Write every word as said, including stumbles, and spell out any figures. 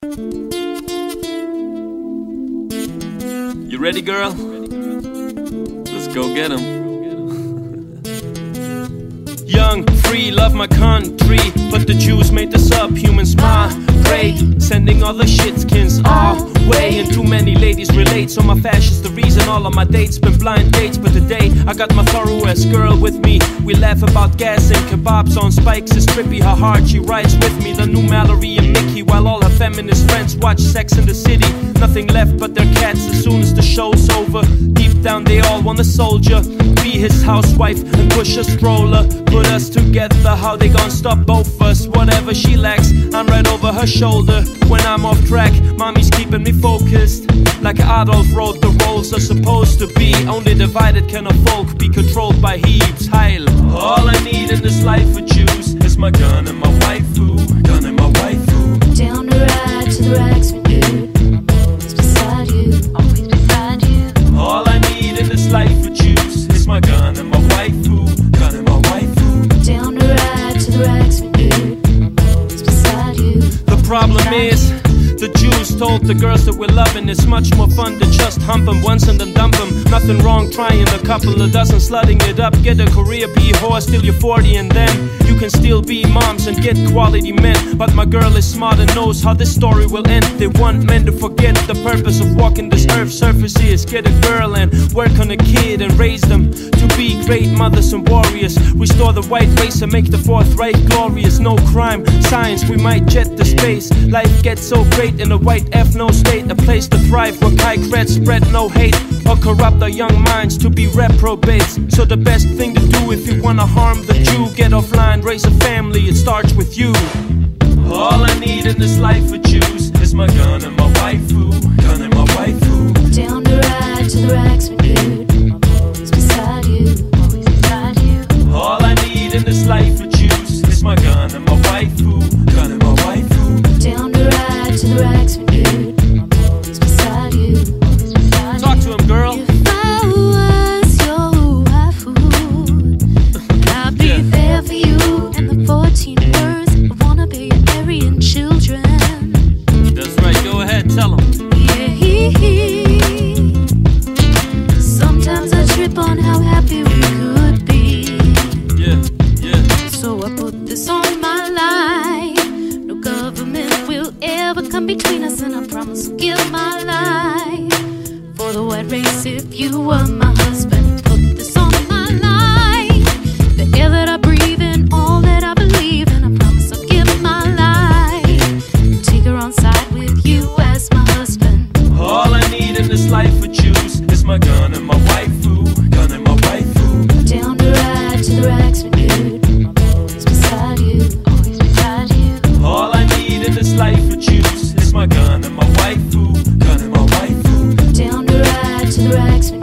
You ready, girl? Let's go get 'em. Young, free, love my country, but the Jews made the subhumans my prey, sending all the shitkins our way. And too many ladies relate, so my fashion's the reason all of my dates been blind dates. But today I got my thorough-ass girl with me. We laugh about gas and kebabs on spikes. It's trippy how hard she rides with me. The new Mallory and Mickey, while all her feminist friends watch Sex in the City. Nothing left but their cats as soon as the show's over. Deep down they all want a soldier, be his housewife and push a stroller. Put us together, how they gon' stop both us? Whatever she lacks, I'm right over her shoulder. When I'm off track, mommy's keeping me focused. Like Adolf wrote, the roles are supposed to be. Only divided can a folk be controlled by heaps. Heil. All I need in this life for Jews is my gun and my waifu. Gun and my waifu. Down the ride to the racks for you. I'm always beside you. Always beside you. All I need in this life for Jews is my gun and my waifu. Gun and my waifu. Down the ride to the racks for you. I'm always beside you. The problem is, the Jews told the girls that we're loving it's much more fun to just hump them once and then dump them. Nothing wrong trying a couple of dozen, slutting it up. Get a career, be a whore, still you're forty, and then you can still be moms and get quality men. But my girl is smart and knows how this story will end. They want men to forget the purpose of walking this earth's surface is. Get a girl and work on a kid and raise them to be great mothers and warriors. Restore the white race and make the Fourth Reich glorious. No crime, science, we might jet to space. Life gets so great in a white ethno state, a place to thrive where Kai Kretz spread no hate or corrupt our young minds to be reprobates. So the best thing to do if you wanna harm the Jew, get offline, raise a family, it starts with you. All I need in this life for Jews is my gun and my waifu. Gun and my waifu. Down the ride to the racks for you. I'm always beside you. Always beside you. All I need in this life for Jews is my gun and my waifu. Gun and my waifu. Down the ride to the racks for you. I'm always beside you. Always beside Talk to him, girl. you. If I was your waifu, I'd be Yeah. there for you. And the fourteen words I wanna be your Aryan children. That's right, go ahead, tell him. Yeah. Sometimes I trip on how happy we could be. Yeah, yeah. So I put this on my life. No government will ever come between us, and I promise to give my life for the white race if you were my husband. Put this on my life. The air that I breathe and all that I believe in, I promise I'll give my life. Take her on side with you as my husband. All I need in this life for Jews is my gun and my waifu. Gun and my waifu. Down the ride to the racks for you. I'm always beside you. Always beside you. All I need in this life for Jews is my gun and my waifu. Gun and my waifu. Down the ride to the racks for